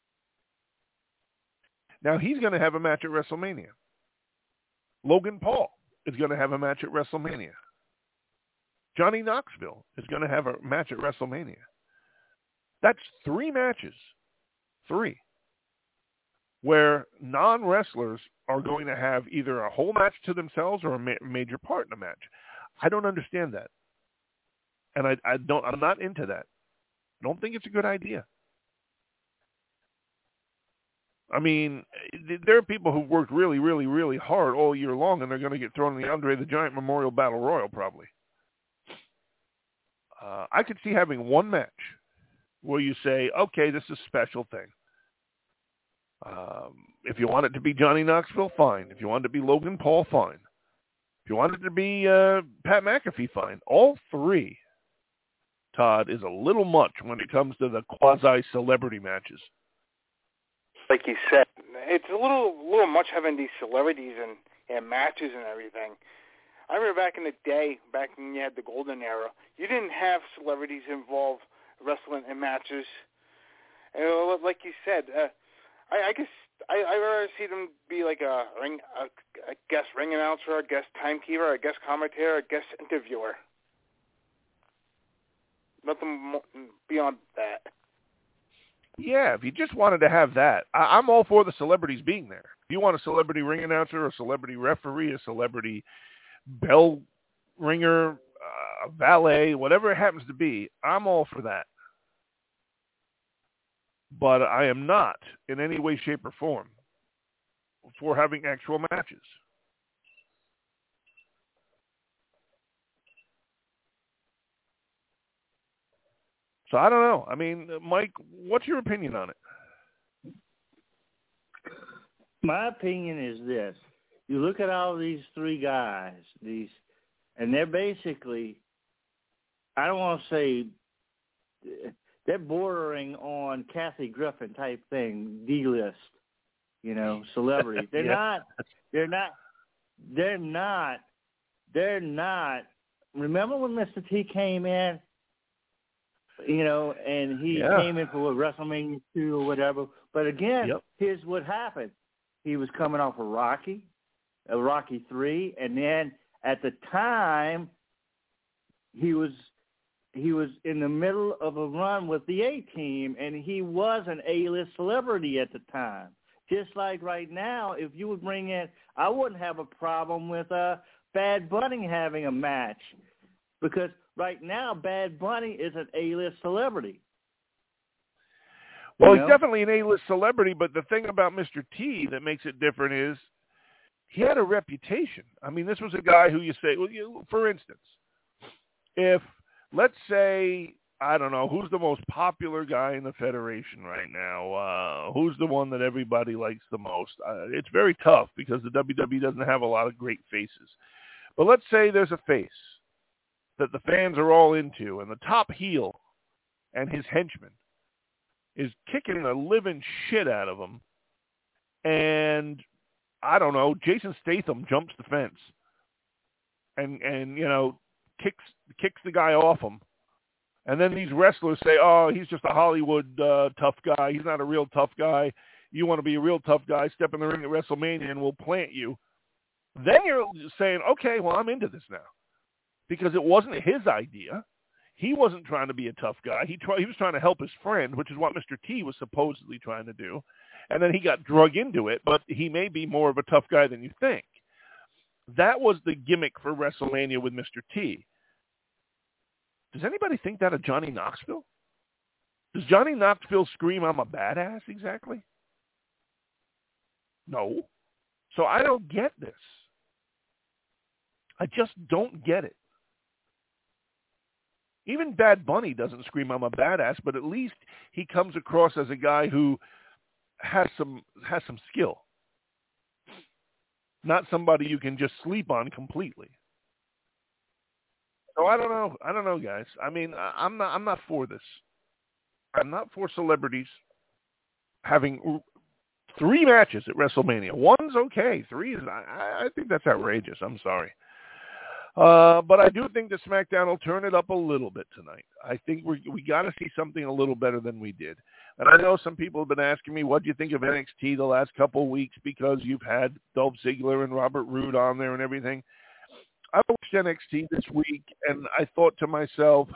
Speaker 2: Now, he's going to have a match at WrestleMania. Logan Paul is going to have a match at WrestleMania. Johnny Knoxville is going to have a match at WrestleMania. That's 3 matches. 3. Where non-wrestlers are going to have either a whole match to themselves or a major part in a match. I don't understand that. And I'm not into that. I don't think it's a good idea. I mean, there are people who've worked really, really, really hard all year long, and they're going to get thrown in the Andre the Giant Memorial Battle Royal probably. I could see having one match where you say, okay, this is a special thing. If you want it to be Johnny Knoxville, fine. If you want it to be Logan Paul, fine. If you want it to be Pat McAfee, fine. All 3, Todd, is a little much when it comes to the quasi-celebrity matches.
Speaker 3: Like you said, it's a little much having these celebrities and matches and everything. I remember back in the day, back when you had the golden era, you didn't have celebrities involved wrestling in matches. And like you said, I guess I'd rather see them be like a guest ring announcer, a guest timekeeper, a guest commentator, a guest interviewer. Nothing beyond that.
Speaker 2: Yeah, if you just wanted to have that, I'm all for the celebrities being there. If you want a celebrity ring announcer, a celebrity referee, a celebrity bell ringer, a a valet, whatever it happens to be, I'm all for that. But I am not in any way, shape, or form for having actual matches. So I don't know. I mean, Mike, what's your opinion on it?
Speaker 1: My opinion is this. You look at all these three guys, and they're basically, I don't want to say, they're bordering on Kathy Griffin type thing, D-list, celebrity. They're not. Remember when Mr. T came in, and he came in for WrestleMania 2 or whatever. But again, here's what happened. He was coming off of Rocky 3, and then at the time, he was in the middle of a run with the A-Team, and he was an A-list celebrity at the time. Just like right now, if you would bring in, I wouldn't have a problem with Bad Bunny having a match, because right now Bad Bunny is an A-list celebrity.
Speaker 2: Well, he's definitely an A-list celebrity, but the thing about Mr. T that makes it different is he had a reputation. I mean, this was a guy who you say, for instance, if, let's say, I don't know, who's the most popular guy in the Federation right now? Who's the one that everybody likes the most? It's very tough because the WWE doesn't have a lot of great faces. But let's say there's a face that the fans are all into, and the top heel and his henchman is kicking the living shit out of him. And, I don't know, Jason Statham jumps the fence and kicks the guy off him. And then these wrestlers say, oh, he's just a Hollywood tough guy. He's not a real tough guy. You want to be a real tough guy, step in the ring at WrestleMania and we'll plant you. Then you're saying, okay, well, I'm into this now. Because it wasn't his idea. He wasn't trying to be a tough guy. He was trying to help his friend, which is what Mr. T was supposedly trying to do. And then he got drug into it, but he may be more of a tough guy than you think. That was the gimmick for WrestleMania with Mr. T. Does anybody think that of Johnny Knoxville? Does Johnny Knoxville scream, I'm a badass, exactly? No. So I don't get this. I just don't get it. Even Bad Bunny doesn't scream, I'm a badass, but at least he comes across as a guy who has some skill. Not somebody you can just sleep on completely. So I don't know, guys. I mean, I'm not for this. I'm not for celebrities having 3 matches at WrestleMania. 1's okay. 3 is, I think that's outrageous. I'm sorry. But I do think that SmackDown will turn it up a little bit tonight. I think we got to see something a little better than we did. And I know some people have been asking me, what do you think of NXT the last couple of weeks, because you've had Dolph Ziggler and Robert Roode on there and everything. I watched NXT this week, and I thought to myself,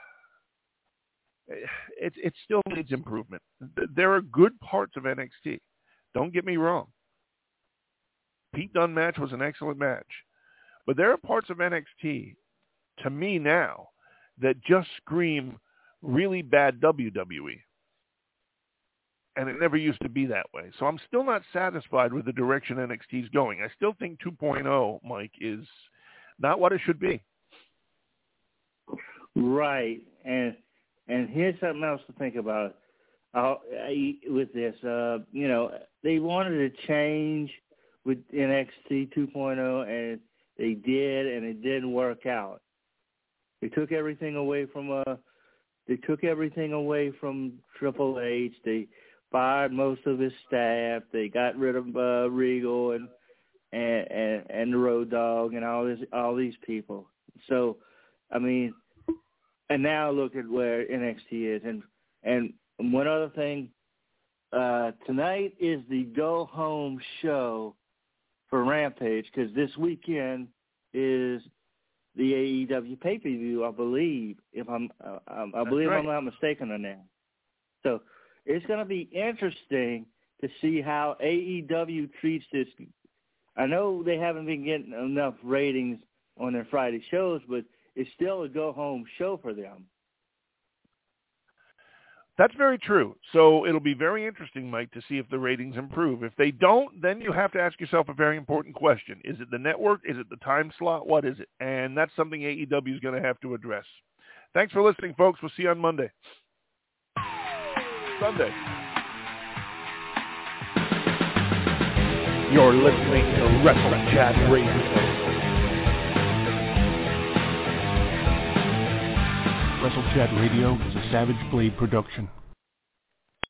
Speaker 2: it still needs improvement. There are good parts of NXT. Don't get me wrong. Pete Dunne match was an excellent match. But there are parts of NXT, to me now, that just scream really bad WWE. And it never used to be that way. So I'm still not satisfied with the direction NXT's going. I still think 2.0, Mike, is not what it should be.
Speaker 1: Right. And here's something else to think about with this. They wanted to change with NXT 2.0, and they did, and it didn't work out. They took everything away from Triple H. They fired most of his staff. They got rid of Regal and the Road Dogg and all these people. So, I mean, and now look at where NXT is. And one other thing, tonight is the go home show for Rampage, because this weekend is the AEW pay-per-view, I believe, I'm not mistaken on that. So it's going to be interesting to see how AEW treats this. I know they haven't been getting enough ratings on their Friday shows, but it's still a go-home show for them.
Speaker 2: That's very true. So it'll be very interesting, Mike, to see if the ratings improve. If they don't, then you have to ask yourself a very important question. Is it the network? Is it the time slot? What is it? And that's something AEW is going to have to address. Thanks for listening, folks. We'll see you on Monday. Sunday. You're listening to Wrestle Chat Radio.
Speaker 4: Wrestle Chat Radio is a Savage Blade production.